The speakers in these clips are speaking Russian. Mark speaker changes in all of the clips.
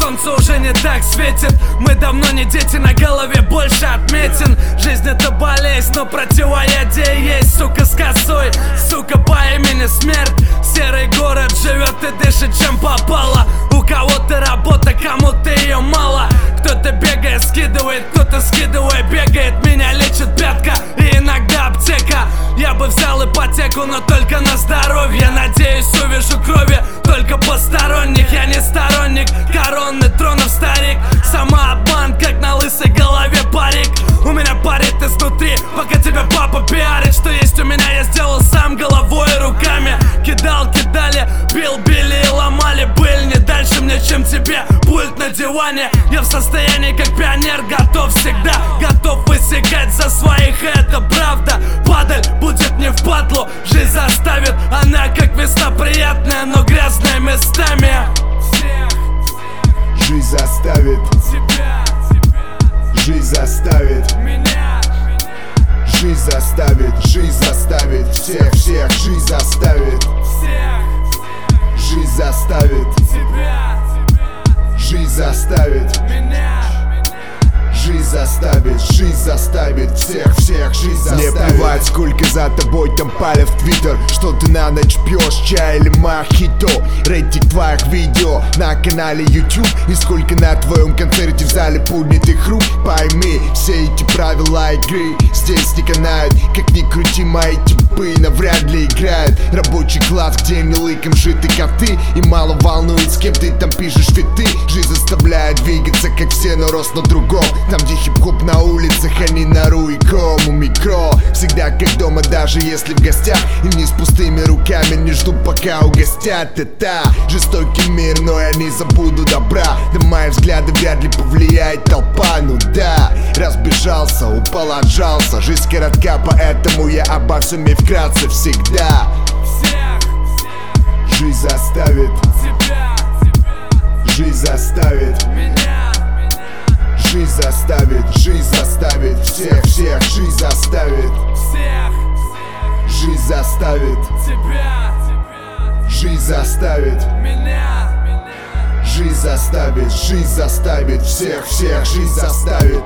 Speaker 1: солнце уже не так светит. Мы давно не дети, на голове больше отметин. Жизнь это болезнь, но противоядие есть. Сука с косой, сука по имени смерть. Серый город живет и дышит чем попало. У кого-то работа, кому-то ее мало. Кто-то бегает, скидывает, кто-то скидывая бегает. Меня лечит пятка и иногда аптека. Я бы взял ипотеку, но только на здоровье. Надеюсь, увижу крови только посторонних. Я не сторонник короны, тронов старик. Сама обман, как на лысой голове парик. У меня парит изнутри, пока тебя папа пиарит. Что есть у меня, я сделал сам головой и руками. Кидал, кидали, бил, били и ломали. Быль не дальше мне, чем тебе пульт на диване. Я в состоянии, как пионер, готов всегда. Готов высекать за своих, это правда. Падаль будет не в падлу, жизнь заставит. Она как весна приятная, но грязная местами.
Speaker 2: Жизнь заставит
Speaker 1: Тебя,
Speaker 2: жизнь заставит
Speaker 1: меня.
Speaker 2: жизнь заставит всех, жизнь заставит жизнь заставит
Speaker 1: Тебя,
Speaker 2: жизнь заставит
Speaker 1: меня.
Speaker 2: жизнь заставит всех, жизнь заставит. Мне плевать, сколько за тобой там палят в твиттер. Что ты на ночь пьешь, чай или мохито. Рейтинг твоих видео на канале YouTube. И сколько на твоем концерте в зале поднятых рук. Пойми, все эти правила игры здесь не канают. Как ни крути, мои типы навряд ли играют. Рабочий класс, где не лыком житы коты. И мало волнует, с кем ты там пишешь фиты. Жизнь заставляет двигаться, как все, но рост на другом. Там, где хип-хоп на улицах, а не на руиком. У микро всегда как дома, даже если в гостях. И не с пустыми руками, не жду пока угостят. Это жестокий мир, но я не забуду добра. На мои взгляды вряд ли повлияет толпа. Ну да, разбежался, упал, отжался. Жизнь коротка, поэтому я обо всем и вкратце всегда. Жизнь заставит
Speaker 1: Тебя,
Speaker 2: жизнь заставит
Speaker 1: меня.
Speaker 2: жизнь заставит всех, жизнь заставит жизнь заставит
Speaker 1: Тебя,
Speaker 2: жизнь заставит
Speaker 1: меня.
Speaker 2: жизнь заставит всех, жизнь заставит.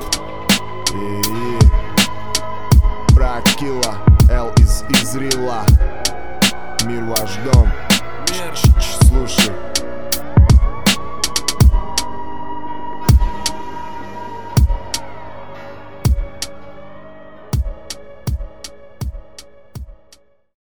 Speaker 2: Прокила, Л из Рила. Мир ваш дом. Слушай.